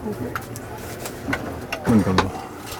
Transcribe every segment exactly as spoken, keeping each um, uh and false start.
बंद कर दो।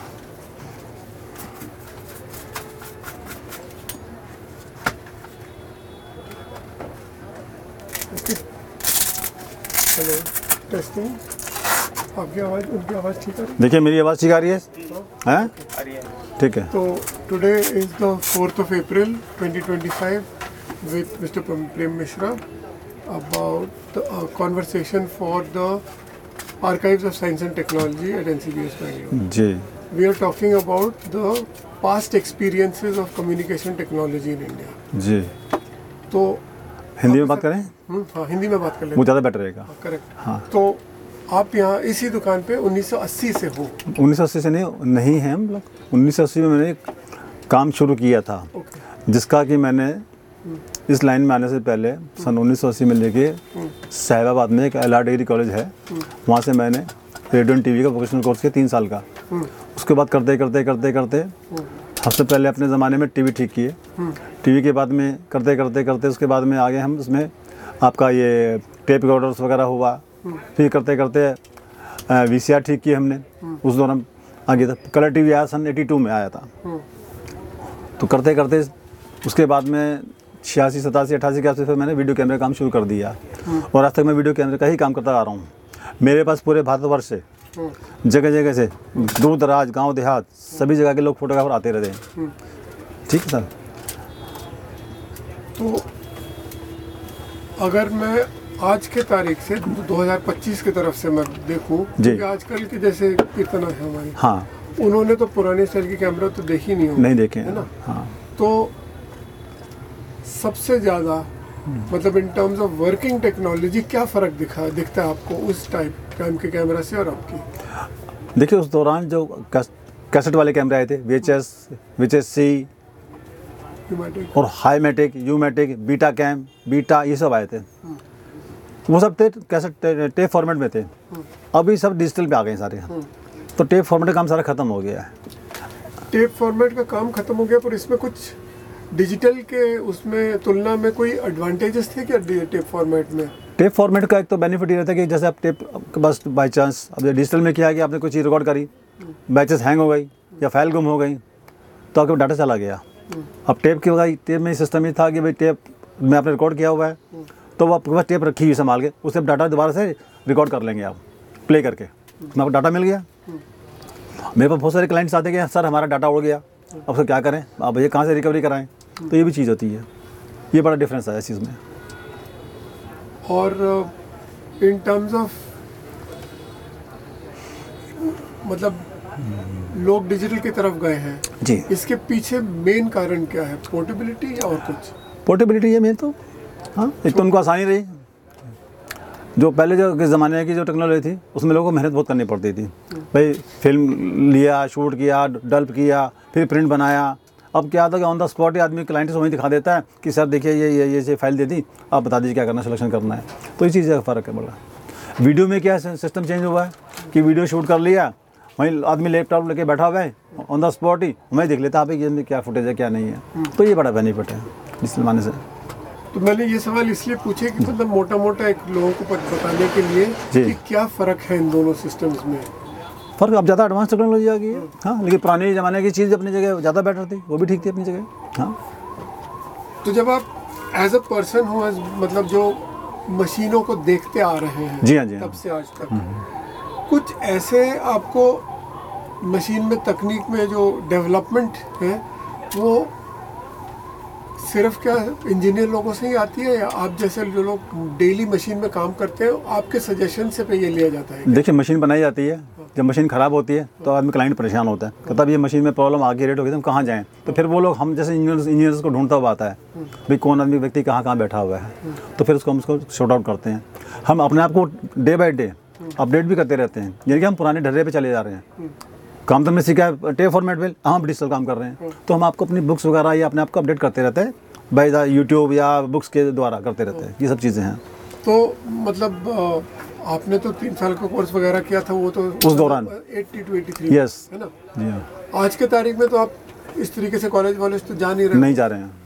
Hello, testing. आपकी आवाज़, उनकी आवाज़ ठीक है? देखिए मेरी आवाज़ ठीक आ रही है, हैं? ठीक है। तो today is the fourth of April twenty twenty five with Mister Prem Mishra about the uh, conversation for the Archives of Science and Technology at N C B S Bangalore. जी। We are talking about the past experiences of communication technology in India. जी। तो हिंदी में बात करें? हम्म, हाँ, हिंदी में बात कर लेते वो ज़्यादा बेटर रहेगा। हैं। करेक्ट। हाँ। तो आप यहाँ इसी दुकान पे उन्नीस सौ अस्सी से हो? उन्नीस सौ अस्सी से नहीं नहीं है हम लोग। उन्नीस सौ अस्सी में मैंने एक काम शुरू किया था, ओके। जिसका कि मैंने इस लाइन में आने से पहले सन उन्नीस सौ अस्सी में लेके साहिबाबाद में एक एल आर डिग्री कॉलेज है, वहाँ से मैंने रेडियो एंड टीवी का वोकेशनल कोर्स किया तीन साल का। उसके बाद करते करते करते करते सबसे पहले अपने ज़माने में टीवी ठीक किए, टीवी के बाद में करते करते करते उसके बाद में आगे हम उसमें आपका ये टेप रिकॉर्डर्स वगैरह हुआ, फिर करते करते वी सी आर ठीक किए हमने। उस दौरान आगे था कलर टीवी आया, सन एटी टू में आया था। तो करते करते उसके बाद में छियासी सतासी अट्ठासी के आसपास फिर मैंने वीडियो कैमरे का काम शुरू कर दिया, और आज तक मैं वीडियो कैमरे का ही काम करता आ रहा हूँ। मेरे पास पूरे भारतवर्ष से जगह जगह से दूर दराज गांव देहात सभी जगह के लोग फोटोग्राफर आते रहते हैं। ठीक है सर। तो अगर मैं आज के तारीख से दो हज़ार पच्चीस की तरफ से मैं देखूं, क्योंकि आजकल के जैसे कीर्तना है हमारी, हाँ, उन्होंने तो पुराने स्टाइल की कैमरा तो देखी नहीं होगी, नहीं देखे है ना? हाँ। तो सबसे ज़्यादा मतलब in terms of working technology क्या फ़र्क दिखा दिखता है आपको उस टाइप टाइम के कैमरा से और आपकी? देखिए उस दौरान जो कैसेट वाले कैमरे आए थे, V H S, V H S C और हाईमेटिक, यूमेटिक, बीटा कैम, बीटा, ये सब आए थे। वो सब थे कैसेट टेप फॉर्मेट में थे। अभी सब डिजिटल पे आ गए सारे, तो टेप फॉर्मेट का काम सारा ख़त्म हो गया है। टेप फॉर्मेट का काम ख़त्म हो गया, पर इसमें कुछ डिजिटल के उसमें तुलना में कोई एडवांटेजेस थे क्या टेप फॉर्मेट में? टेप फॉर्मेट का एक तो बेनिफिट ये रहता है कि जैसे आप टेप के पास बाई चांस, अब डिजिटल में क्या है कि आपने कोई चीज़ रिकॉर्ड करी, बाई चांस हैंग हो गई या फाइल गुम हो गई, तो आपके डाटा चला गया। अब टेप की होगा, टेप में सिस्टम ये था कि भाई टेप में आपने रिकॉर्ड किया हुआ है, तो वो आपके पास टेप रखी हुई संभाल के, उससे डाटा दोबारा से रिकॉर्ड कर लेंगे आप प्ले करके, तो आपको डाटा मिल गया। मेरे पास बहुत सारे क्लाइंट्स आते हैं, सर हमारा डाटा उड़ गया, अब सर क्या करें, आप ये कहाँ से रिकवरी कराएं, तो ये भी चीज़ होती है। ये बड़ा डिफरेंस है इस चीज़ में। और इन टर्म्स ऑफ मतलब लोग डिजिटल की तरफ गए हैं जी, इसके पीछे मेन कारण क्या है? पोर्टेबिलिटी या और कुछ? पोर्टेबिलिटी है मेन तो, हाँ, एक तो उनको आसानी रही। जो पहले जो के ज़माने की जो टेक्नोलॉजी थी उसमें लोगों को मेहनत बहुत करनी पड़ती थी। भाई फिल्म लिया, शूट किया, डल्प किया, फिर प्रिंट बनाया। अब क्या था कि ऑन द स्पॉट ही आदमी क्लाइंट से वहीं दिखा देता है कि सर देखिए ये ये ये ये फाइल दे दी, आप बता दीजिए क्या करना, सिलेक्शन करना है। तो इस चीज़ का फ़र्क है बड़ा। वीडियो में क्या सिस्टम चेंज हुआ है कि वीडियो शूट कर लिया, वहीं आदमी लैपटॉप लेके बैठा हुआ है, ऑन द स्पॉट ही वहीं देख लेता है ये क्या फुटेज है क्या नहीं है। तो ये बड़ा बेनिफिट है इस ज़माने से। तो मैंने ये सवाल इसलिए पूछे कि मतलब मोटा मोटा एक लोगों को बताने के लिए कि क्या फ़र्क है इन दोनों सिस्टम्स में। फ़र्क अब ज़्यादा एडवांस टेक्नोलॉजी आ गई है, हाँ, लेकिन पुराने ज़माने की चीज़ अपनी जगह ज़्यादा बेटर थी, वो भी ठीक थी अपनी जगह। हाँ। तो जब आप एज अ पर्सन हो, मतलब जो मशीनों को देखते आ रहे हैं, जी हाँ जी, तब से आज तक, कुछ ऐसे आपको मशीन में तकनीक में जो डेवलपमेंट है वो सिर्फ क्या इंजीनियर लोगों से ही आती है, या आप जैसे जो लोग डेली मशीन में काम करते हैं आपके सजेशन से पे ये लिया जाता है? देखिए मशीन बनाई जाती है, जब मशीन ख़राब होती है तो आदमी क्लाइंट परेशान होता है, कहता है ये मशीन में प्रॉब्लम आ गई, रेट हो गई, तो हम कहाँ जाएँ? तो फिर वो लोग हम जैसे इंजीनियर्स इंजीनियर्स को ढूंढता हुआ आता है भाई कौन आदमी व्यक्ति कहाँ कहाँ बैठा हुआ है, तो फिर उसको हम उसको शॉर्ट आउट करते हैं। हम अपने आप को डे बाई डे अपडेट भी करते रहते हैं, यानी कि हम पुराने ढर्रे पे चले जा रहे हैं। काम तो हमने सीखा है टेप फॉर्मेट में, हम डिजिटल काम कर रहे हैं, तो हम आपको अपनी बुक्स वगैरह या अपने आप को अपडेट करते रहते हैं बाय द यूट्यूब या बुक्स के द्वारा करते रहते हैं, ये सब चीज़ें हैं। तो मतलब आपने तो तीन साल का कोर्स वगैरह किया था, वो तो उस दौरान अस्सी टू तिरासी, यस, है ना? जी हाँ। आज के तारीख में तो आप इस तरीके से कॉलेज वॉलेज तो जा नहीं रहे? नहीं जा रहे हैं।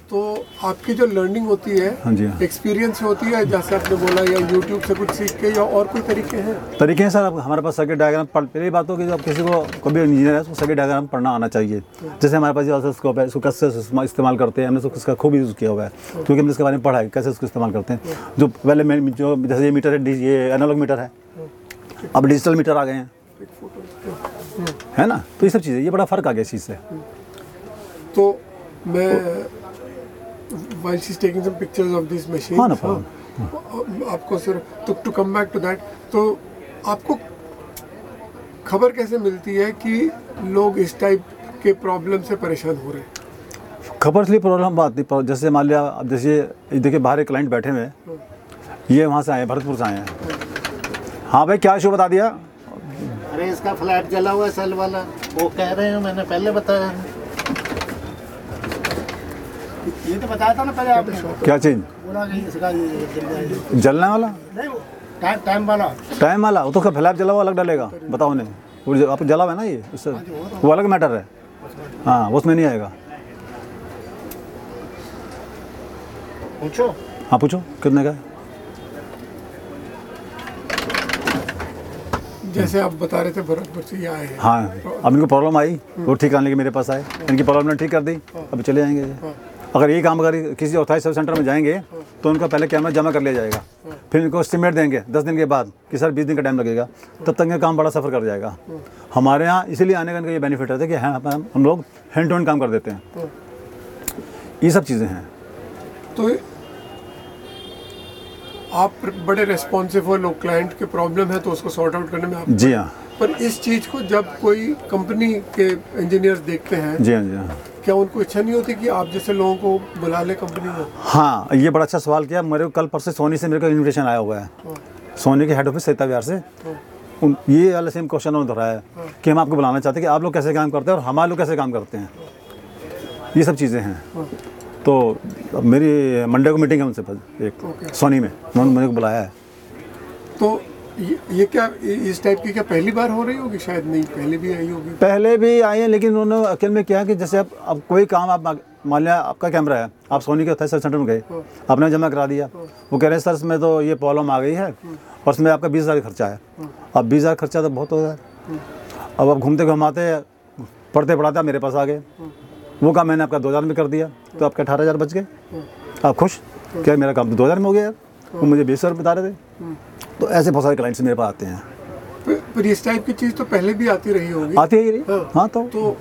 तो आपकी जो लर्निंग होती है, हाँ जी, हाँ। एक्सपीरियंस होती है, जैसे आपने बोला, या यूट्यूब से कुछ सीख के, या और कोई तरीके हैं? तरीके हैं सर। अब हमारे पास सर्किट डायग्राम पढ़, पहली बात हो कि जब किसी को कोई भी इंजीनियर है उसको सर्किट डायग्राम पढ़ना आना चाहिए। जैसे हमारे पास जो स्कोप है उसको कैसे इस्तेमाल करते हैं, हमने उसको इसका खूब यूज़ किया हुआ है, क्योंकि हमने इसके बारे में पढ़ा है कैसे उसको इस्तेमाल करते हैं। जो पहले में जो जैसे ये मीटर है, ये एनालॉग मीटर है, अब डिजिटल मीटर आ गए हैं, है ना। तो ये सब चीज़ें, ये बड़ा फ़र्क आ गया इस चीज़ से। तो मैं while she's taking some pictures of these machines, हाँ ना, हाँ। आपको सिर्फ तो to come back to that, तो आपको खबर कैसे मिलती है कि लोग इस टाइप के प्रॉब्लम से परेशान हो रहे हैं? खबर इसलिए प्रॉब्लम बात नहीं, पर जैसे मान लिया, अब जैसे ये देखिए बाहर एक क्लाइंट बैठे हुए हैं, ये वहाँ से आए हैं, भरतपुर से आए हैं। हाँ भाई, क्या इशू बता दिया? अरे इसका फ्लैट जला हुआ है सेल वाला, वो कह रहे हैं, मैंने पहले बताया। ये तो बताया था ना पहले आपने। क्या चीज़? बोला कि इसका ये जलने वाला, टाइम टाइम वाला टाइम वाला, वो तो उसका फ्लैप जला हुआ अलग डालेगा। बताओ नहीं, वो जो आप जला हुआ है ना, ये उससे वो अलग मैटर है। हाँ, वो उसमें नहीं आएगा। पूछो। हाँ पूछो, कितने का है? जैसे आप बता रहे थे भरतपुर से ये आए हैं। हाँ, अब इनको प्रॉब्लम आई, वो ठीक करने के मेरे पास आए, इनकी प्रॉब्लम ने ठीक कर दी, अब चले जाएंगे ये। अगर यही काम अगर किसी ऑथराइज सर्विस सेंटर में जाएंगे तो उनका पहले कैमरा जमा कर लिया जाएगा, फिर इनको एस्टिमेट देंगे दस दिन के बाद कि सर बीस दिन का टाइम लगेगा, तब तक ये काम बड़ा सफ़र कर जाएगा। हमारे यहाँ इसीलिए आने का इनका ये बेनिफिट रहता है कि हाँ, हम लोग हैंड टू हैंड काम कर देते हैं। ये सब चीज़ें हैं। तो आप बड़े रेस्पॉन्सिव हो, लोग क्लाइंट के प्रॉब्लम है तो उसको सॉर्ट आउट करने में आप। जी हाँ। पर इस चीज़ को जब कोई कंपनी के इंजीनियर्स देखते हैं, जी हाँ, जी हाँ, क्या उनको इच्छा नहीं होती कि आप जैसे लोगों को बुला ले कंपनी में? हाँ, ये बड़ा अच्छा सवाल किया। मेरे को कल परसों सोनी से मेरे को इन्विटेशन आया हुआ है, सोनी के हेड ऑफिस सरिता विहार से। उन ये वाला सेम क्वेश्चन उन्होंने दोहराया है कि हम आपको बुलाना चाहते हैं कि आप लोग कैसे काम करते हैं और हमारे लोग कैसे काम करते हैं। ये सब चीज़ें हैं। तो अब मेरी मंडे को मीटिंग है उनसे एक सोनी में, उन्होंने मेरे को बुलाया है। तो ये, ये क्या इस टाइप की क्या पहली बार हो रही होगी? शायद नहीं, पहले भी आई होगी। पहले भी आई है, लेकिन उन्होंने अकेले में क्या है कि जैसे अब अब कोई काम आप मान लिया, आपका कैमरा है, आप सोनी के सर्विस सेंटर में गए, आपने जमा करा दिया, वो कह रहे हैं सर इसमें तो ये प्रॉब्लम आ गई है और उसमें आपका बीस हज़ार खर्चा है। अब बीस हज़ार खर्चा तो बहुत हो गया। अब आप घूमते घुमाते पढ़ते पढ़ाते मेरे पास आ गए, वो काम मैंने आपका दो हज़ार में कर दिया, तो आपके अठारह हज़ार बच गए। आप खुश? क्या मेरा काम तो दो हज़ार में हो गया यार, वो मुझे बीस हज़ार बता रहे थे। तो ऐसे बहुत सारे क्लाइंट्स मेरे पास आते हैं। पर, पर इस टाइप की चीज़ तो पहले भी आती रही होगी। आती है रही। हाँ, हाँ तो, तो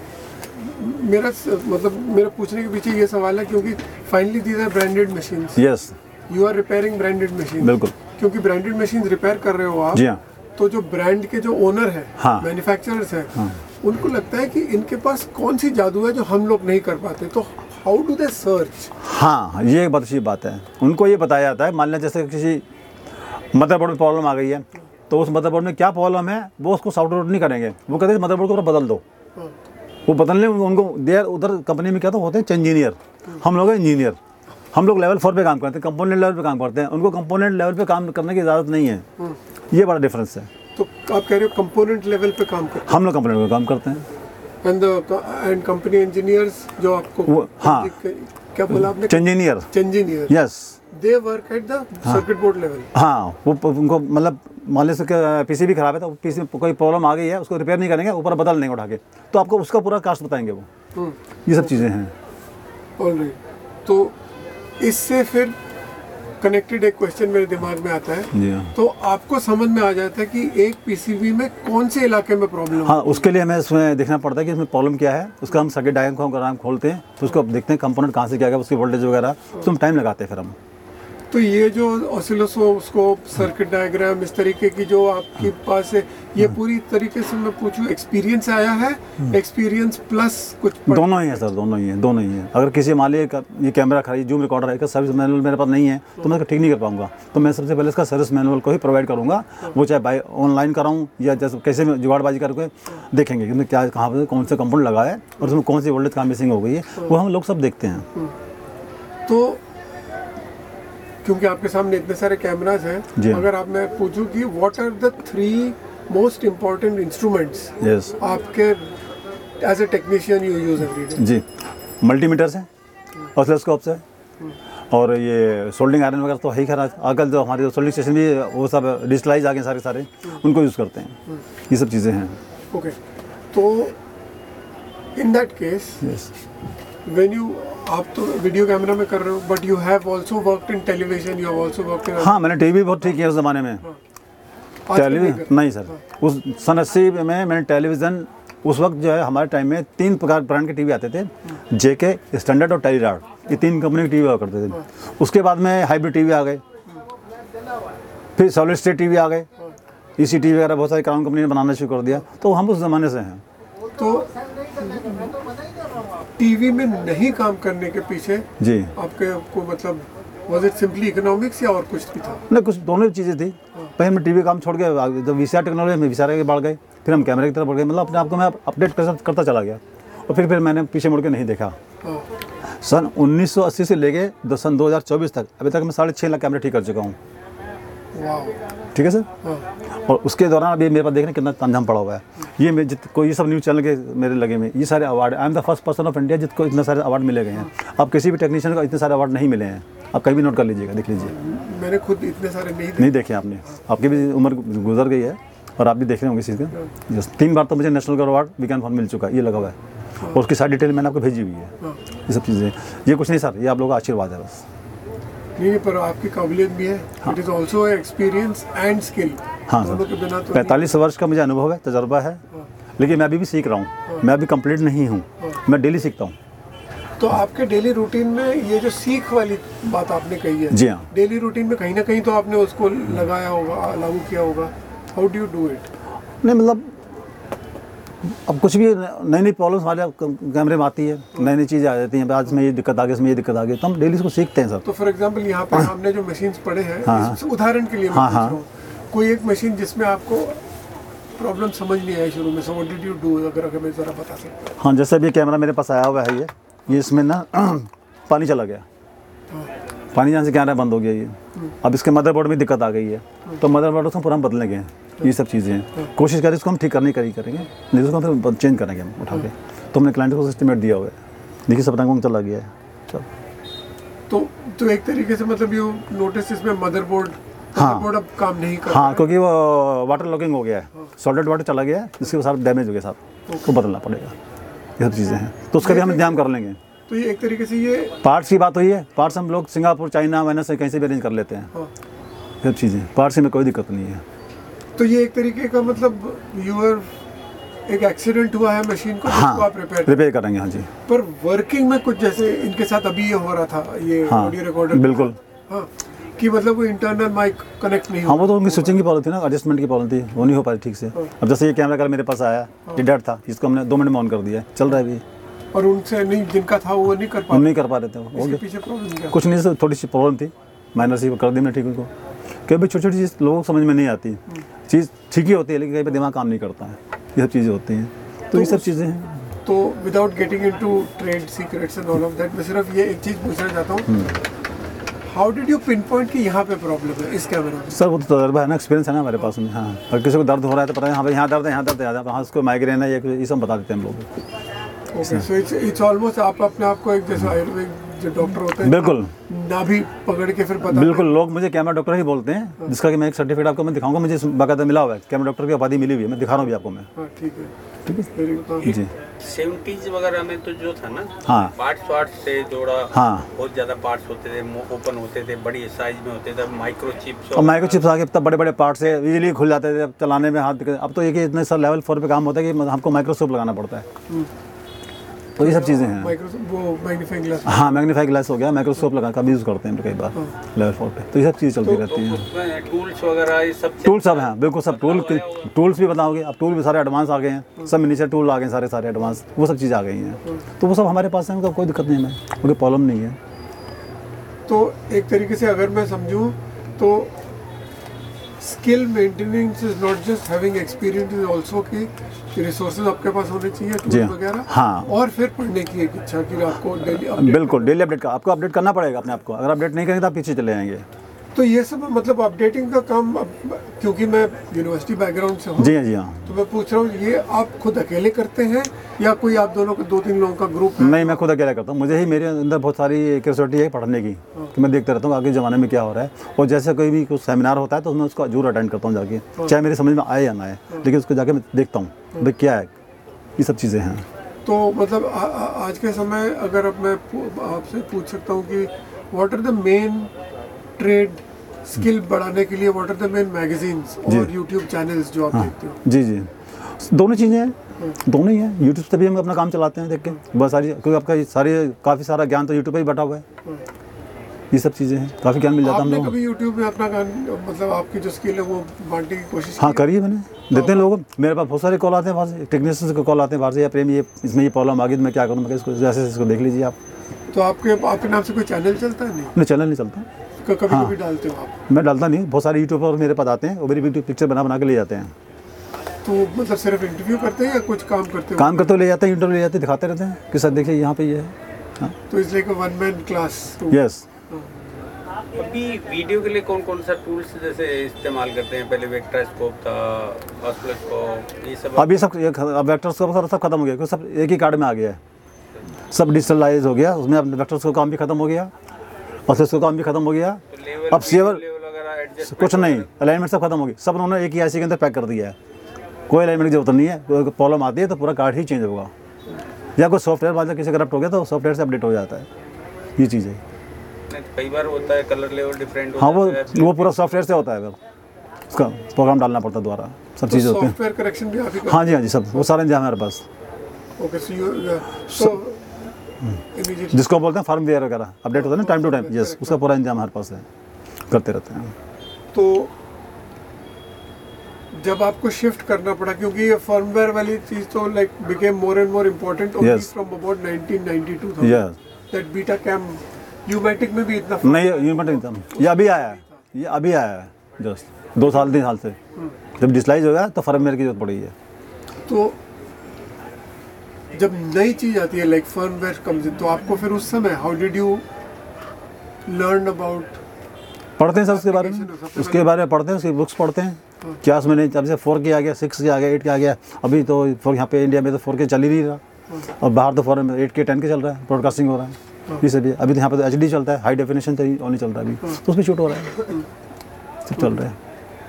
मेरा मतलब मेरा पूछने के पीछे ये सवाल है, क्योंकि finally these are branded machines. Yes, you are repairing branded machine. बिल्कुल। क्योंकि ब्रांडेड मशीन रिपेयर कर रहे हो आप। जी हाँ। तो जो ब्रांड के जो ओनर है, हाँ, मैन्युफैक्चरर्स हैं, हाँ, उनको लगता है कि इनके पास कौन सी जादू है जो हम लोग नहीं कर पाते। तो हाउ डू दे सर्च? हाँ, ये एक बहुत अच्छी बात है। उनको ये बताया जाता है, मान लें जैसे किसी मदरबोर्ड में प्रॉब्लम आ गई है, तो उस मदरबोर्ड में क्या प्रॉब्लम है वो उसको सॉर्ट आउट नहीं करेंगे, वो कहते हैं मदरबोर्ड को पूरा बदल दो। वो बदलने उनको देर उधर कंपनी में क्या तो होते हैं इंजीनियर, हम लोग हैं इंजीनियर, हम लोग लेवल फोर पे काम करते हैं, कंपोनेंट लेवल पे काम करते हैं, उनको कंपोनेंट लेवल पे काम करने की इजाज़त नहीं है। ये बड़ा डिफरेंस है। तो आप कह रहे हो कंपोनेंट लेवल पे काम करते हैं? हम लोग कंपोनेंट पे काम करते हैं। एंड एंड कंपनी इंजीनियर्स जो आपको वो, हाँ, क्या बोला आपने? Engineer. Engineer, yes, they work at the circuit board level. हाँ, वो उनको मतलब मान लीजिए पीसी भी खराब है तो पीसी में कोई प्रॉब्लम आ गई है, उसको रिपेयर नहीं करेंगे, ऊपर बदल देंगे उठा के, तो आपको उसका पूरा कास्ट बताएंगे वो। ये सब चीज़ें हैं। ऑलराइट, तो इससे फिर कनेक्टेड एक क्वेश्चन मेरे दिमाग में आता है। जी हाँ। तो आपको समझ में आ जाता है कि एक पीसीबी में कौन से इलाके में प्रॉब्लम है। हाँ, उसके लिए हमें इसमें देखना पड़ता है कि इसमें प्रॉब्लम क्या है, उसका हम सर्किट डायग्राम को हम खोलते हैं, तो उसको देखते हैं कंपोनेंट कहाँ से क्या है, उसकी वोल्टेज वगैरह, तो हम टाइम लगाते हैं फिर हम। तो ये जो ऑसिलोस्कोप, सर्किट डायग्राम, इस तरीके की जो आपके पास है, ये पूरी तरीके से मैं पूछूं एक्सपीरियंस आया है, एक्सपीरियंस प्लस कुछ पढ़... दोनों ही है सर, दोनों ही है, दोनों ही है। अगर किसी मान लीजिए ये कैमरा खरीद, जूम रिकॉर्डर है, सर्विस मैनुअल मेरे पास नहीं है तो मैं इसको ठीक नहीं कर पाऊंगा, तो मैं सबसे पहले इसका सर्विस मैनुअल को ही प्रोवाइड करूँगा, वो चाहे बाई ऑनलाइन कराऊँ या जैसे कैसे में जुगाड़बाजी करके देखेंगे कि उसमें क्या कहाँ पर कौन सा कंपोनेंट लगा है और उसमें कौन सी वोल्टेज कहाँ मिसिंग हो गई है, वो हम लोग सब देखते हैं। तो क्योंकि आपके सामने इतने सारे कैमरास हैं, अगर आप मैं पूछूं कि what are the three most important instruments yes आपके as a technician you use every day? जी, मल्टीमीटर्स हैं, ऑसिलोस्कोप से, और ये सोल्डिंग आयरन वगैरह तो है ही। खैर आजकल जो हमारे सोल्डिंग स्टेशन भी वो सब डिजिटलाइज आ गए सारे सारे, उनको यूज़ करते हैं। ये सब चीज़ें हैं। ओके, तो in that case yes, when you, आप तो वीडियो कैमरा में कर रहे हो, but you have also worked in television, you have also worked in, हाँ मैंने टीवी बहुत ठीक किया उस ज़माने में। टेलीविजन नहीं सर, उस सन अस्सी में मैंने टेलीविज़न, उस वक्त जो है हमारे टाइम में तीन प्रकार ब्रांड के टीवी आते थे, जेके, स्टैंडर्ड और टेलीराड, ये तीन कंपनी के टीवी हुआ करते थे। उसके बाद में हाइब्रिड टीवी आ गए, फिर सॉलिड स्टेट टीवी आ गए, ईसी टीवी वगैरह बहुत सारी क्राउन कंपनी ने बनाना शुरू कर दिया। तो हम उस ज़माने से हैं। तो टीवी में नहीं काम करने के पीछे जी आपके को मतलब वाज इट सिंपली इकोनॉमिक्स या और कुछ भी था? नहीं, कुछ दोनों चीज़ें थी। पहले हम टीवी काम छोड़ के जब वीसीआर टेक्नोलॉजी में वीसीआर के बढ़ गए, फिर हम कैमरे की तरफ बढ़ गए। मतलब अपने आप को मैं अपडेट करता चला गया, और फिर फिर मैंने पीछे मुड़ के नहीं देखा। हाँ। सन उन्नीस सौ अस्सी से लेके दो सन दो हज़ार चौबीस तक अभी तक मैं साढ़े छः लाख कैमरे ठीक कर चुका हूँ। वाह। ठीक है सर। हाँ। और उसके दौरान अभी मेरे पास देखने कितना तामझाम पड़ा हुआ है। ये मेरे जित कोई ये सब न्यूज़ चैनल के मेरे लगे में ये सारे award, I am the first person of India जिसको इतने सारे अवार्ड मिले गए हैं। अब किसी भी टेक्नीशियन को इतने सारे अवार्ड नहीं मिले हैं। आप कहीं भी नोट कर लीजिएगा, देख लीजिए। मैंने खुद इतने सारे नहीं नहीं देखे आपने, आपकी भी उम्र गुजर गई है और आप भी देख रहे होंगे इस चीज़ का। जस्ट तीन बार तो मुझे नेशनल अवार्ड विज्ञान फॉर्म मिल चुका है, ये लगा हुआ है, और उसकी सारी डिटेल मैंने आपको भेजी हुई है। ये सब चीज़ें, ये कुछ नहीं सर, ये आप लोगों का आशीर्वाद है बस। नहीं, पर आपकी काबिलियत भी है। It is also experience and skill. हाँ दोनों के बिना सर, तो पैंतालीस वर्ष का मुझे अनुभव है, तजर्बा है, लेकिन मैं अभी भी सीख रहा हूँ। मैं अभी कंप्लीट नहीं हूँ, मैं डेली सीखता हूँ। तो आपके डेली रूटीन में ये जो सीख वाली बात आपने कही है, जी हाँ, डेली रूटीन में कहीं ना कहीं तो आपने उसको लगाया होगा, लागू किया होगा। How do you do it? नहीं मतलब अब कुछ भी नई नई प्रॉब्लम्स हमारे कैमरे में आती है, नई नई चीज़ें आ जाती हैं। आज में ये दिक्कत आ गई, इसमें ये दिक्कत आ गई, तो हम डेली इसको सीखते हैं सर। तो फॉर एग्जांपल यहाँ पे हमने जो मशीन्स पढ़े हैं, हाँ। इस- उदाहरण के लिए मैं हाँ, पूछ हाँ। रहा हूँ, कोई एक मशीन जिसमें आपको प्रॉब्लम समझ नहीं आई शुरू में, so what did you do, अगर हमें ज़रा बता सकते हैं? हाँ, जैसे अभी कैमरा मेरे पास आया हुआ है, ये ये इसमें ना पानी चला गया, पानी जाने से कैमरा बंद हो गया ये। अब इसके मदरबोर्ड में दिक्कत आ गई है, तो मदरबोर्ड को पूरा हम बदलेंगे। ये सब चीज़ें हैं, कोशिश करें इसको हम ठीक करने की करेंगे, नहीं तो उसको फिर चेंज करेंगे हम उठा के। तो हमने क्लाइंट को एस्टिमेट दिया हुआ है, देखिए सब रंग चला गया है सब। तो तो एक तरीके से मतलब यू नोटिस इसमें मदरबोर्ड हाँ। मदरबोर्ड अब काम नहीं कर हाँ, रहा है। क्योंकि वो वाटर लॉकिंग हो गया है, सॉल्टेड वाटर चला गया है, जिसके साथ डैमेज हो गया साथ, तो बदलना पड़ेगा। ये सब चीज़ें हैं, तो उसका भी हम इंतजाम कर लेंगे। तो ये एक तरीके से ये पार्ट्स की बात हुई है, पार्ट्स हम लोग सिंगापुर, चाइना, वैना से कहीं से भी अरेंज कर लेते हैं। हाँ। सब चीज़ें पार्ट्स में कोई दिक्कत नहीं है। तो ये एक तरीके का मतलब यूर एक एक्सीडेंट हुआ है मशीन को, जिसको हाँ, आप रिपेयर, रिपेयर करेंगे। हाँ जी, पर वर्किंग में कुछ जैसे इनके साथ अभी ये हो रहा था, ये हाँ ऑडियो रिकॉर्डर, बिल्कुल। हाँ, कि मतलब वो इंटरनल माइक कनेक्ट नहीं हाँ, हो। वो तो उनकी स्विचिंग की प्रॉब्लम थी ना, एडजस्टमेंट की प्रॉब्लम थी, वो नहीं हो पाई ठीक से। अब जैसे ये कैमरा कल मेरे पास आया, ये डेड था, इसको हमने दो मिनट में ऑन कर दिया, चल रहा है अभी। और उनसे नहीं, जिनका था वो नहीं कर पा हम नहीं कर पा रहे थे, वो हो इसके गया। पीछे प्रॉब्लम क्या? कुछ नहीं, सर थोड़ी सी प्रॉब्लम थी, माइनर सी, कर दी मैंने ठीक उनको। कई भी छोटी छोटी चीज़ लोगों को समझ में नहीं आती, चीज़ ठीक ही होती है, लेकिन कई बार दिमाग काम नहीं करता है, ये सब चीज़ें होती हैं। तो ये सब चीज़ें हैं। तो without getting into trade secrets and all of that, मैं सिर्फ ये एक चीज़ पूछना चाहता हूँ, how did you pinpoint कि यहाँ पे प्रॉब्लम है इस कैमरा में? सर वो तो तजर्बा है ना, एक्सपीरियंस है ना हमारे पास में। हाँ, अगर किसी को दर्द हो रहा है तो पता है, हाँ भाई यहाँ दर्द है, यहाँ दर्द है, हाँ उसको माइग्रेन है, ये ये सब बता देते हैं हम लोग। Okay, so it's it's almost आप अपने आप को एक जैसे आयुर्वेद जो डॉक्टर होते हैं, बिल्कुल ना भी पकड़ के फिर पता बिल्कुल, लोग मुझे कैमरा डॉक्टर ही बोलते हैं, जिसका कि मैं एक सर्टिफिकेट आपको मैं दिखाऊंगा, मुझे बाकायदा मिला हुआ है, कैमरा डॉक्टर की उपाधि मिली हुई है, मैं दिखा रहा हूँ भी आपको मैं। हाँ, ठीक है, ठीक है वेरी गुड। जी। सेवेंटीज वगैरह में तो जो था ना, हाँ पार्ट्स वार्ट्स से जोड़ा, हाँ, बहुत ज़्यादा पार्ट्स होते थे, ओपन होते थे, बड़ी साइज में होते थे, माइक्रो चिप्स और माइक्रो चिप्स आके तब बड़े बड़े पार्ट से इजीली खुल जाते थे, अब चलाने में हाथ दिक्कत। अब तो ये कि इतने सर लेवल फोर पे काम होता है कि हमको माइक्रोस्कोप लगाना पड़ता है, तो ये सब चीज़ें हैं। माइक्रोसॉफ्ट वो मैग्नीफाइंग ग्लास। हाँ, मैग्नीफाई ग्लास हो गया, माइक्रोस्कोप लगा का भी यूज़ करते हैं कई बार लेवल फोर पे, तो ये सब चीज़ चलती रहती हैं। उसमें टूल्स वगैरह ये सब टूल सब हैं, बिल्कुल सब टूल, टूल्स भी बताओगे, अब टूल भी सारे एडवांस आ गए हैं, सब मिनीचर टूल आ गए हैं, सारे सारे एडवांस, वो सब चीज़ आ गई हैं, तो वो सब हमारे पास है, उनका कोई दिक्कत नहीं है, कोई प्रॉब्लम नहीं है। तो एक तरीके से अगर मैं समझूं तो skill maintenance is not just having experience, is also कि रिसोर्सेज आपके पास होने चाहिए, जी टूल हाँ, वगैरह, हाँ। और फिर पढ़ने की एक इच्छा कि आपको डेली अपडेट। बिल्कुल डेली अपडेट का आपको अपडेट करना पड़ेगा अपने आप को, अगर अपडेट नहीं करेंगे तो आप पीछे चले जाएंगे। तो ये सब मतलब अपडेटिंग का काम अब, क्योंकि मैं यूनिवर्सिटी बैकग्राउंड से हूँ, जी हाँ जी हाँ। तो मैं पूछ रहा हूँ ये आप खुद अकेले करते हैं या कोई आप दोनों का दो तीन लोगों का ग्रुप है? नहीं, मैं खुद अकेला करता हूँ। मुझे ही मेरे अंदर बहुत सारी क्यूरियोसिटी है पढ़ने की, कि मैं देखता रहता हूँ आगे ज़माने में क्या हो रहा है, और जैसे कोई भी कुछ सेमिनार होता है तो मैं उसको जरूर अटेंड करता हूँ जाके, चाहे मेरे समझ में आए या ना आए, लेकिन उसको जाके मैं देखता हूँ भाई क्या है, ये सब चीज़ें हैं। तो मतलब आ, आ, आज के समय अगर अब मैं पू- आपसे पूछ सकता हूँ कि what are the main trade skill बढ़ाने के लिए, what are the main magazines और यूट्यूब चैनल्स जो आप देखते हो? जी जी, दोनों चीज़ें हैं, दोनों ही हैं। यूट्यूब से भी हम अपना काम चलाते हैं देख के, बहुत सारी, क्योंकि आपका ये सारे काफ़ी सारा ज्ञान तो यूट्यूब पे ही बैठा हुआ है, ये सब चीज़ें हैं, काफ़ी ज्ञान मिल जाता है हम आपने लोगों को। कभी यूट्यूब में अपना गान मतलब आपकी जो स्किल है वो बांटने की कोशिश हाँ की? करिए, मैंने देते हैं लोगों को, मेरे पास बहुत सारे कॉल आते हैं बाहर से, टेक्नीशियन के कॉल आते हैं बाहर से, या प्रेम ये इसमें ये प्रॉब्लम आ गई तो मैं क्या करूँ, मैं इसको जैसे इसको देख लीजिए आप। तो आपके आपके नाम से कोई चैनल चलता है? नहीं, नहीं, चैनल नहीं चलता, कभी हाँ। कभी डालते हो आप? मैं डालता नहीं, बहुत सारे यूट्यूब पर मेरे पास आते हैं, वो मेरी वीडियो पिक्चर बना बना के ले जाते हैं। तो मतलब सिर्फ इंटरव्यू करते हैं या कुछ काम करते हो? काम करते हुए ले जाते हैं, इंटरव्यू ले जाते हैं, दिखाते रहते हैं कि सर देखिए यहाँ पे ये है। हाँ, तो इसलिए वन मैन क्लास। यस। अभी वीडियो के लिए कौन कौन सा टूल्स जैसे इस्तेमाल करते हैं? पहले वेक्टरस्कोप था, ऑस्किलोस्कोप, ये सब। अब ये सब अब वेक्टर्स का सब खत्म हो गया, क्योंकि सब एक ही कार्ड में आ गया है, सब डिजिटलाइज हो गया, उसमें अब वेक्टर्स का काम भी खत्म हो गया, ऑस्किलोस्कोप का काम भी खत्म हो गया, तो लेवल अब सेवर लेवल वगैरह एडजस्ट कुछ नहीं, अलाइनमेंट सब खत्म हो गई, सब उन्होंने एक ही आईसी के अंदर पैक कर दिया है, कोई अलाइनमेंट की जरूरत नहीं है। कोई प्रॉब्लम आती है तो पूरा कार्ड ही चेंज होगा, या कोई सॉफ्टवेयर बाद में किसी करप्ट हो गया तो सॉफ्टवेयर से अपडेट हो जाता है, ये चीज़ है। कई बार होता है कलर लेवल डिफरेंट हो हाँ, वो जाता है। वो पूरा सॉफ्टवेयर से होता है, फिर उसका प्रोग्राम डालना पड़ता है दोबारा, सब चीज़ें होती हैं। सॉफ्टवेयर करेक्शन भी आप ही करते हाँ जी हाँ जी, सब वो सारा इंतजाम है हमारे पास, हैं? ओके, सो यू तो इमीडिएटली जिसको बोलते हैं फार्मवेयर वगैरह अपडेट होता है ना टाइम टू टाइम, यस, उसका पूरा इंतजाम हमारे पास है, करते रहते हैं। तो जब आपको शिफ्ट करना पड़ा, क्योंकि ये फर्मवेयर वाली चीज तो like became more and more important only Yes. From about nineteen ninety two था, yes, that beta cam umatic में भी इतना नहीं यूनिट इंतजाम ये अभी आया है, ये अभी आया है जस्ट दो साल तीन साल से, जब डिस्लाइज हो गया तो फार्मवेयर की जरूरत पड़ी है। तो जब नई चीज आती है लाइक फर्मवेयर कम्स इन, तो आपको फिर उस समय how did you learn about? पढ़ते हैं सर उसके बारे में, सबसे उसके बारे में पढ़ते हैं, उसकी बुक्स पढ़ते हैं, क्या उसमें नहीं, जब से फोर के आ गया, सिक्स के आ गया, एट के आ गया, अभी तो फोर यहाँ पे इंडिया में तो फोर के चल ही नहीं रहा, और बाहर तो फॉरन में एट के टेन के चल रहा है, ब्रॉडकास्टिंग हो रहा है, ये सब भी अभी तो यहाँ पे तो एच डी चलता है, हाई डेफिनेशन ओनली चल रहा है अभी, तो उसमें शूट हो रहा है, सब चल रहा है।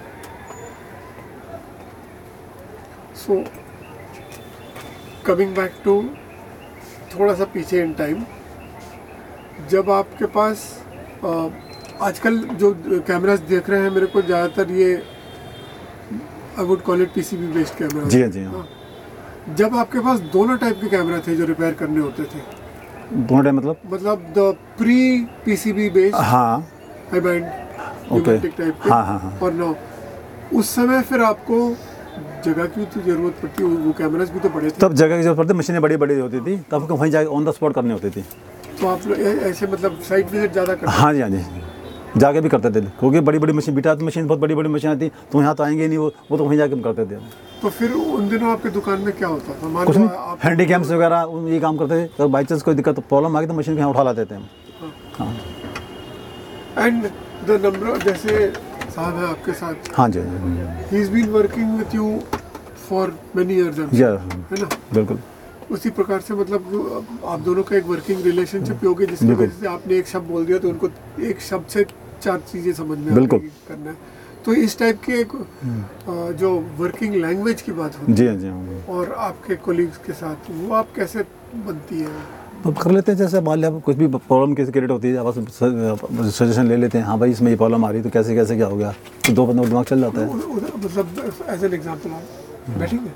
सो कमिंग बैक टू थोड़ा सा पीछे इन टाइम, जब आपके पास अ, आजकल जो कैमरास देख रहे हैं मेरे को ज़्यादातर ये I would call it PCB based camera. जी हाँ जी हाँ, जब आपके पास दोनों टाइप के कैमरा थे जो रिपेयर करने होते थे, दोनों टाइम मतलब, मतलब द प्री पीसीबी बेस्ड हाँ high band okay, umatic type के, हाँ हाँ हाँ, और नो उस समय फिर आपको जगह की तो जरूरत पड़ती, वो कैमरास भी तो बड़े थे, तब जगह की जरूरत पड़ती, मशीनें बड़ी बड़ी होती थी, तब आपको वहीं जाके ऑन द स्पॉट करनी होती थी। तो आप लोग ऐ- ऐसे मतलब साइट विजिट ज़्यादा करते? हाँ जी हाँ जी, जाके भी करते थे, क्योंकि बड़ी बड़ी मशीन, बीटा मशीन बहुत बड़ी बड़ी मशीन आती, तो यहाँ तो आएंगे नहीं, वो वो तो वहीं जाके हम करते थे। तो फिर उन दिनों आपकी दुकान में क्या होता था? मान कुछ लो नहीं, आप हैंडी कैम्स वगैरह उन- ये काम करते थे, अगर बाई चांस कोई दिक्कत प्रॉब्लम आ गई तो मशीन को यहाँ उठा लाते थे हम। हाँ एंड द नंबर, जैसे साहब है आपके साथ, हाँ जी, he is been working with you for many years, या है ना? बिल्कुल, उसी प्रकार से मतलब जो आप दोनों का एक वर्किंग रिलेशनशिप होगी, जिसकी बिल्कुल। वजह से आपने एक शब्द बोल दिया तो उनको एक शब्द से चार चीजें समझ में बिल्कुल। आएगी, करना है। तो इस टाइप की एक अ, जो वर्किंग लैंग्वेज की बात होती जी हाँ जी हाँ, है और आपके कोलीग्स के साथ, वो आप कैसे बनती है? तो कर लेते हैं, जैसे मान लिया कुछ भी प्रॉब्लम कैसे क्रिएट होती है, बस सजेशन ले लेते हैं, हाँ भाई इसमें ये प्रॉब्लम आ रही है तो कैसे कैसे क्या हो गया, तो दो बंदों का दिमाग चल जाता है। उ- उ- मतलब एज एन एग्जांपल आप बैठेंगे?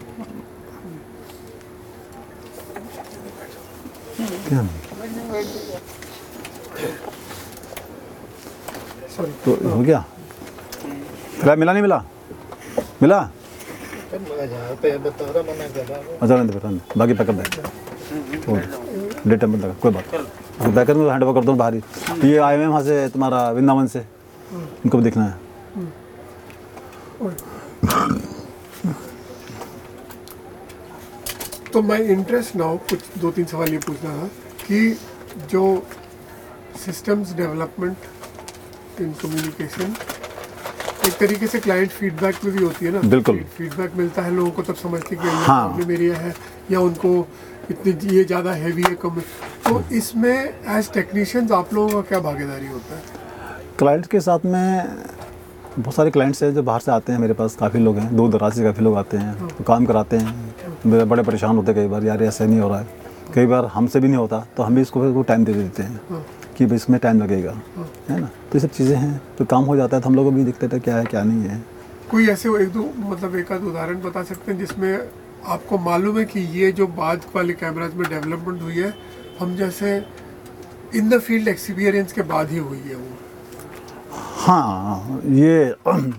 क्या? सॉरी, तो हो गया, फ्लैप मिला नहीं मिला, मिला, यहाँ पे बता रहा मना कर रहा हूँ। अच्छा रहने दे, रहने दे, बाकी पैकअप दे, डेट टाइम लगा, कोई बात नहीं, बैकर में हैंड ओवर कर दूँ बाहर ही। ये आए हुए हैं वहाँ से तुम्हारा वृंदावन से, इनको भी देखना है। तो मैं इंटरेस्ट नाउ कुछ दो तीन सवाल ये पूछना था कि जो सिस्टम्स डेवलपमेंट इन कम्युनिकेशन एक तरीके से क्लाइंट फीडबैक में भी होती है ना। बिल्कुल। फीडबैक मिलता है लोगों को, तब समझते कि ये हाँ। प्रॉब्लम एरिया है या उनको इतनी ये ज़्यादा हैवी है कम है। तो इसमें एज टेक्नीशियंस आप लोगों का क्या भागीदारी होता है? क्लाइंट के साथ में बहुत सारे क्लाइंट्स हैं जो बाहर से आते हैं मेरे पास, काफ़ी लोग हैं, दूर दराज से काफ़ी लोग आते हैं, तो काम कराते हैं, बड़े परेशान होते हैं कई बार, यार ऐसा नहीं हो रहा है, कई बार हमसे भी नहीं होता तो हम भी इसको टाइम दे देते हैं कि भाई इसमें टाइम लगेगा, है ना। तो ये सब चीज़ें हैं, तो काम हो जाता है तो हम लोग को भी दिखते थे क्या है क्या नहीं है। कोई ऐसे एक दो मतलब एक आध उदाहरण बता सकते हैं जिसमें आपको मालूम है कि ये जो बाद वाले कैमराज में डेवलपमेंट हुई है, हम जैसे इन द फील्ड एक्सपीरियंस के बाद ही हुई है वो? हाँ, ये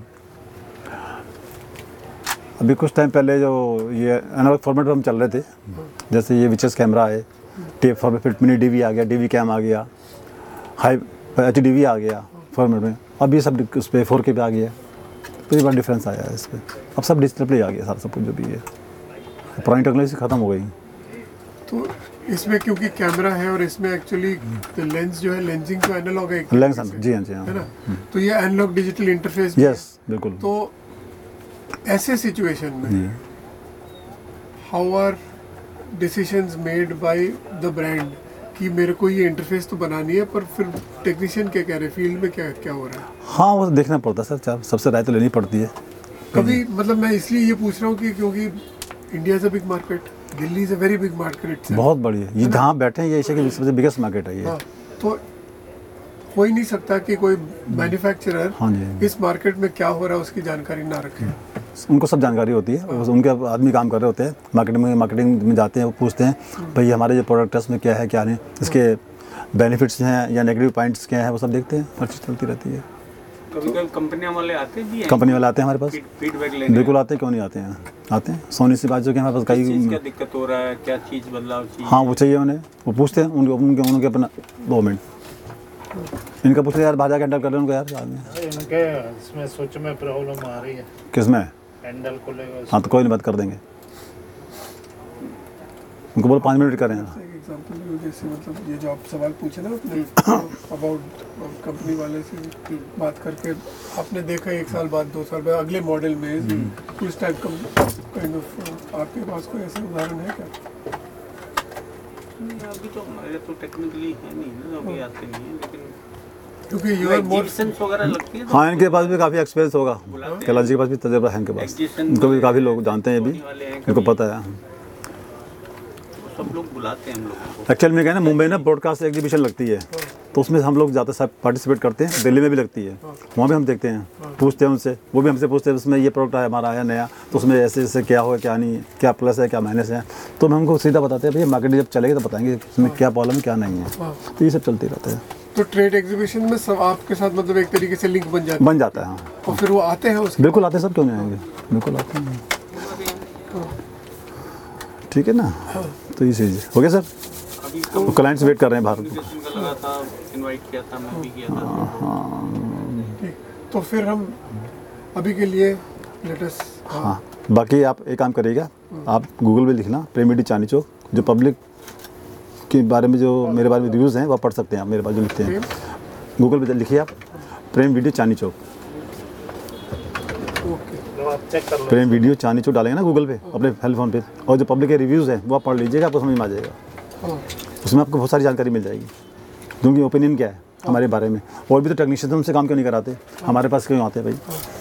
अभी कुछ टाइम पहले जो ये एनालॉग फॉर्मेट में हम चल रहे थे, जैसे ये विचेस कैमरा है, टेप फॉर्मेट, फिर मिनी डीवी आ गया, डीवी कैम आ गया, हाई एच डी वी आ गया फॉर्मेट में, अब ये सब उस पर फोर के पे आ गया, तो ये बड़ा डिफरेंस आया है इस पर। अब सब डिजिटल पे आ गया सारा सब कुछ जो भी है, पुरानी टेक्नोलॉजी ख़त्म हो गई। तो इसमें क्योंकि कैमरा है और इसमें एक्चुअली लेंस जो है, लेंसिंग तो एनालॉग है, लेंस जी हाँ जी हाँ, है ना। तो ये एनालॉग डिजिटल इंटरफेस यस बिल्कुल। तो ऐसे सिचुएशन में how are decisions made by the brand कि मेरे को ये इंटरफेस तो बनानी है, पर फिर टेक्नीशियन क्या कह रहे हैं, फील्ड में क्या क्या हो रहा है? हाँ, वो देखना पड़ता है सर, सबसे राय तो लेनी पड़ती है कभी। मतलब मैं इसलिए ये पूछ रहा हूँ कि क्योंकि India is a big market, Delhi is a very big market, बहुत बड़ी है ये, जहाँ बैठे हैं ये एशिया की सबसे बिगेस्ट मार्केट है ये। हाँ, तो हो ही नहीं सकता कि कोई मैन्युफैक्चरर हाँ जी, इस मार्केट में क्या हो रहा है उसकी जानकारी ना रखे। उनको सब जानकारी होती है, वो उनके आदमी काम कर रहे होते हैं, मार्केटिंग में मार्केटिंग में जाते हैं, वो पूछते हैं भाई हमारे जो प्रोडक्ट है उसमें क्या है क्या नहीं, इसके बेनिफिट्स हैं या नेगेटिव पॉइंट्स क्या है, वो सब देखते हैं, हर चीज़ चलती रहती है। कभी कभी कंपनियां वाले आते भी हैं, कंपनी वाले आते हैं हमारे पास, फीडबैक लेने। बिल्कुल आते हैं, क्यों नहीं आते हैं, आते हैं। सोनी से बात जो कि हमारे पास किस चीज़ कई, क्या दिक्कत हो रहा है, क्या चीज़ बदलाव चाहिए? हाँ वो चाहिए उन्हें, वो पूछते हैं उनके उनके उनके अपना दो मिनट इनका पूछते यार बाजार हैंडल कर रहे हैं उनको यार आदमी। इनके इसमें स्विच में प्रॉब्लम आ रही है, किस में हैंडल को लेकर। हाँ तो कोई नहीं, बात कर देंगे, उनको बोलो पाँच मिनट करें। एक एग्जांपल लो, जैसे मतलब ये जो आप सवाल पूछे ना अपने अबाउट कंपनी वाले से बात करके, आपने देखा एक साल बाद, दो साल बाद अगले मॉडल में उस टाइप का काइंड ऑफ आपके पास कोई ऐसा उदाहरण है क्या? नहीं, अभी तो हमारे तो टेक्निकली है नहीं ना, अभी आते नहीं है, लेकिन क्योंकि यू आर मोर एग्जीबिशंस वगैरह लगती है तो हाँ, इनके पास भी काफ़ी एक्सपीरियंस होगा, कैलाश जी के पास भी तजुर्बा है इनके पास, एग्जीबिशन इनको भी काफ़ी लोग जानते हैं, अभी वाले हैं, इनको पता है। सब लोग बुलाते हैं हम लोगों को। एक्चुअल में क्या है ना, मुंबई में ब्रॉडकास्ट एग्जीबिशन लगती है, तो उसमें हम लोग ज़्यादा सब पार्टिसिपेट करते हैं, दिल्ली में भी लगती है, वहाँ भी हम देखते हैं, पूछते हैं उनसे, वो भी हमसे पूछते हैं उसमें ये प्रोडक्ट आया हमारा आया नया, तो उसमें ऐसे ऐसे क्या हो क्या नहीं, क्या प्लस है क्या माइनस है, तो हम हमको सीधा बताते हैं भैया मार्केट जब चलेगी तो बताएंगे इसमें क्या प्रॉब्लम है क्या नहीं है, तो ये सब चलते रहता है। तो ट्रेड एग्जीबिशन में सब आपके साथ मतलब एक तरीके से लिंक बन जाता है, बन जाता है हाँ, और फिर वो आते हैं उसके बिल्कुल आते हैं, सब क्यों नहीं आएंगे, बिल्कुल आते हैं, ठीक है ना। तो ये चीज़ हो गया सर, अभी तो क्लाइंट्स वेट कर रहे हैं बाहर। कम्युनिकेशन का लगा था, इनवाइट किया था, मैं भी किया था। ठीक, तो फिर हम अभी के लिए लेटेस्ट हाँ, बाकी आप एक काम करिएगा, आप गूगल पे लिखना प्रेम वीडियो चांदनी चौक, जो पब्लिक के बारे में जो मेरे बारे में रिव्यूज़ हैं वो पढ़ सकते हैं आप, मेरे पास जो लिखते हैं गूगल पे लिखिए आप प्रेम वीडियो चांदनी चौक, चेक कर लो। प्रेम वीडियो चांदनी चौक डालेंगे ना गूगल पे अपने हेल फोन पे, और जो पब्लिक के रिव्यूज़ हैं वो आप पढ़ लीजिएगा, आपको समझ में आ जाएगा, उसमें आपको बहुत सारी जानकारी मिल जाएगी, क्योंकि ओपिनियन क्या है हमारे बारे में। और भी तो टेक्नीशियन हमसे काम क्यों नहीं कराते, हमारे पास क्यों आते हैं भाई।